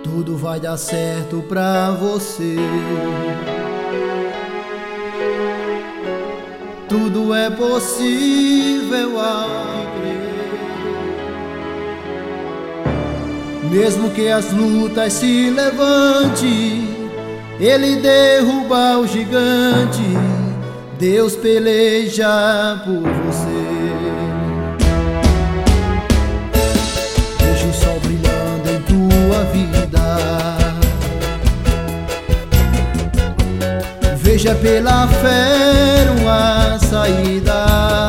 tudo vai dar certo pra você. Tudo é possível ao que crer. Mesmo que as lutas se levante, Ele derruba o gigante, Deus peleja por você. Veja o sol brilhando em tua vida, veja pela fé uma saída.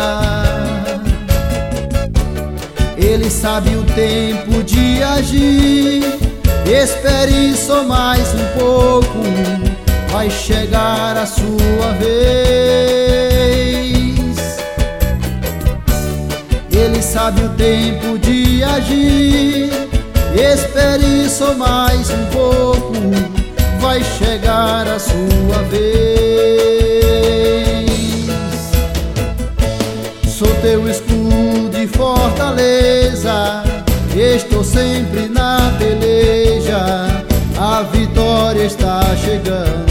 Ele sabe o tempo de agir, espere só mais um pouco, vai chegar a sua vez. Ele sabe o tempo de agir, espere só mais um pouco, vai chegar a sua vez. Sou teu escudo e fortaleza, estou sempre na peleja, a vitória está chegando.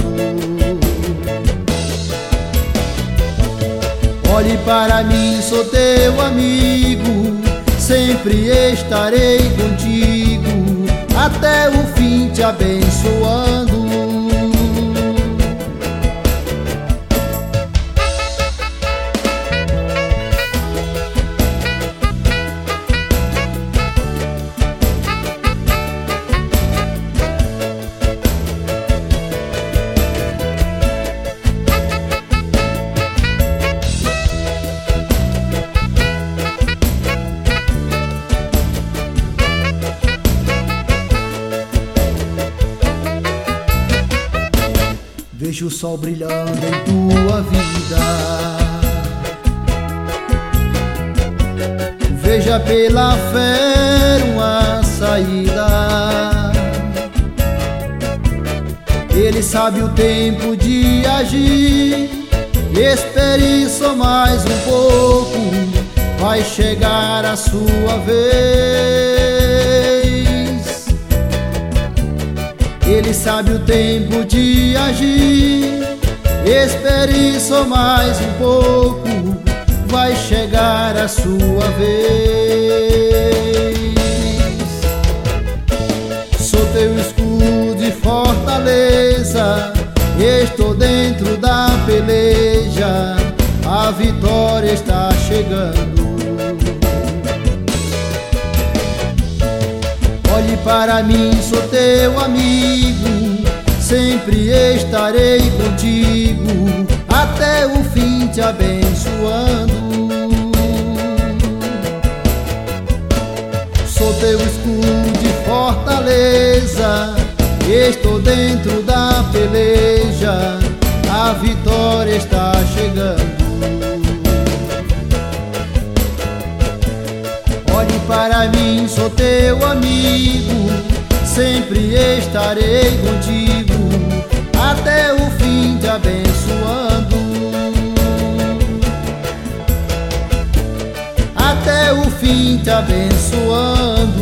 Olhe para mim, sou teu amigo, sempre estarei contigo, até o fim te abençoando. Veja o sol brilhando em tua vida, veja pela fé uma saída. Ele sabe o tempo de agir, espere só mais um pouco, vai chegar a sua vez. Ele sabe o tempo de agir, espere só mais um pouco, vai chegar a sua vez. Sou teu escudo e fortaleza, estou dentro da peleja, a vitória está chegando. Olhe para mim, sou teu amigo, sempre estarei contigo, até o fim te abençoando. Sou teu escudo e fortaleza, estou dentro da peleja, a vitória está chegando. Olhe para mim, sou teu amigo, sempre estarei contigo, até o fim te abençoando. Até o fim te abençoando.